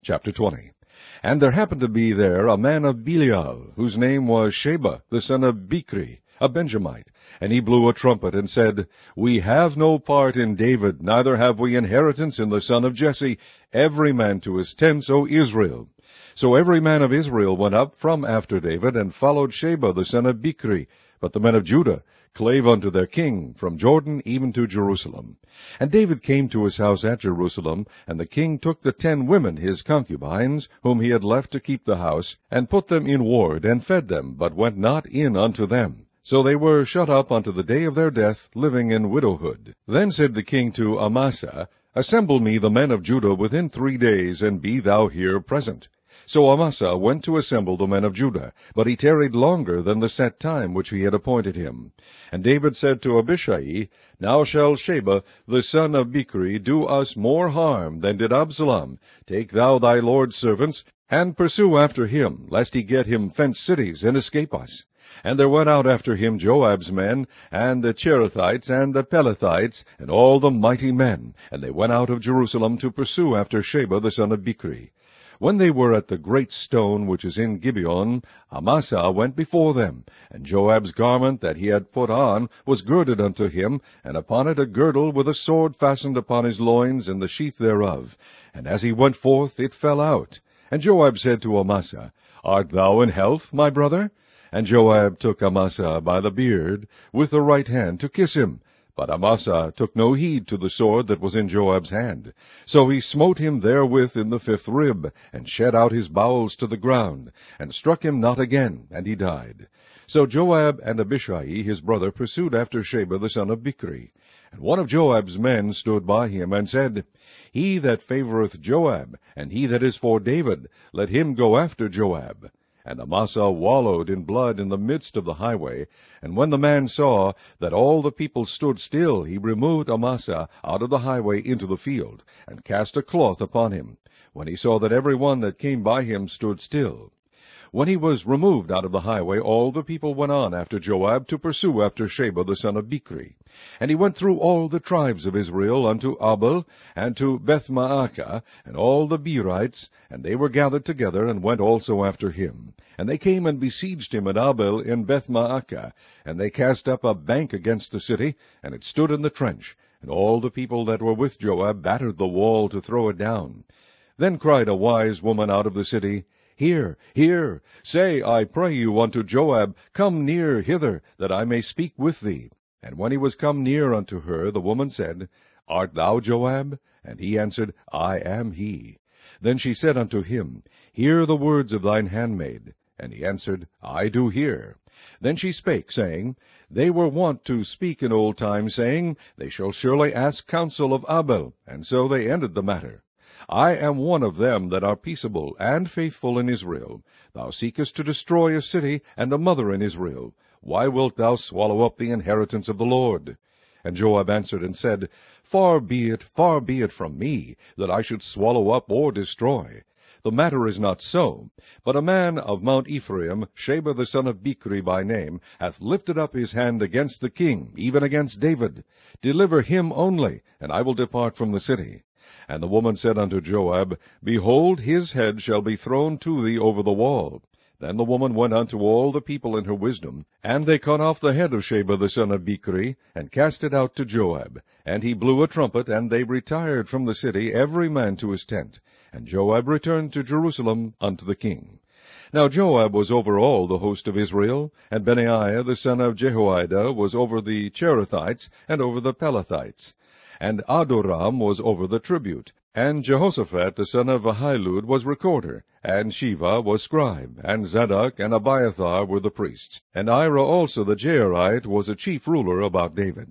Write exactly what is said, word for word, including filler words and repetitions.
Chapter twenty. And there happened to be there a man of Belial, whose name was Sheba, the son of Bichri, a Benjamite. And he blew a trumpet, and said, We have no part in David, neither have we inheritance in the son of Jesse, every man to his tents, O Israel. So every man of Israel went up from after David, and followed Sheba the son of Bichri. But the men of Judah clave unto their king, from Jordan even to Jerusalem. And David came to his house at Jerusalem, and the king took the ten women his concubines, whom he had left to keep the house, and put them in ward, and fed them, but went not in unto them. So they were shut up unto the day of their death, living in widowhood. Then said the king to Amasa, Assemble me the men of Judah within three days, and be thou here present. So Amasa went to assemble the men of Judah, but he tarried longer than the set time which he had appointed him. And David said to Abishai, Now shall Sheba the son of Bichri do us more harm than did Absalom. Take thou thy lord's servants, and pursue after him, lest he get him fenced cities, and escape us. And there went out after him Joab's men, and the Cherethites, and the Pelethites, and all the mighty men, and they went out of Jerusalem to pursue after Sheba the son of Bichri. When they were at the great stone which is in Gibeon, Amasa went before them, and Joab's garment that he had put on was girded unto him, and upon it a girdle with a sword fastened upon his loins, and the sheath thereof. And as he went forth, it fell out. And Joab said to Amasa, Art thou in health, my brother? And Joab took Amasa by the beard with the right hand to kiss him. But Amasa took no heed to the sword that was in Joab's hand. So he smote him therewith in the fifth rib, and shed out his bowels to the ground, and struck him not again, and he died. So Joab and Abishai his brother pursued after Sheba the son of Bichri. And one of Joab's men stood by him, and said, He that favoureth Joab, and he that is for David, let him go after Joab. And Amasa wallowed in blood in the midst of the highway. And when the man saw that all the people stood still, he removed Amasa out of the highway into the field, and cast a cloth upon him, when he saw that every one that came by him stood still. When he was removed out of the highway, all the people went on after Joab to pursue after Sheba the son of Bichri. And he went through all the tribes of Israel unto Abel, and to Bethmaachah, and all the Berites, and they were gathered together, and went also after him. And they came and besieged him at Abel in Bethmaachah, and they cast up a bank against the city, and it stood in the trench. And all the people that were with Joab battered the wall to throw it down. Then cried a wise woman out of the city, Hear, hear, say, I pray you, unto Joab, Come near hither, that I may speak with thee. And when he was come near unto her, the woman said, Art thou Joab? And he answered, I am he. Then she said unto him, Hear the words of thine handmaid. And he answered, I do hear. Then she spake, saying, They were wont to speak in old time, saying, They shall surely ask counsel of Abel. And so they ended the matter. I am one of them that are peaceable and faithful in Israel. Thou seekest to destroy a city and a mother in Israel. Why wilt thou swallow up the inheritance of the Lord? And Joab answered and said, Far be it, far be it from me, that I should swallow up or destroy. The matter is not so, but a man of Mount Ephraim, Sheba the son of Bichri by name, hath lifted up his hand against the king, even against David. Deliver him only, and I will depart from the city. And the woman said unto Joab, Behold, his head shall be thrown to thee over the wall. Then the woman went unto all the people in her wisdom, and they cut off the head of Sheba the son of Bichri, and cast it out to Joab. And he blew a trumpet, and they retired from the city, every man to his tent. And Joab returned to Jerusalem unto the king. Now Joab was over all the host of Israel, and Benaiah the son of Jehoiada was over the Cherethites, and over the Pelethites. And Adoram was over the tribute, and Jehoshaphat the son of Ahilud was recorder, and Sheva was scribe, and Zadok and Abiathar were the priests, and Ira also the Jairite was a chief ruler about David.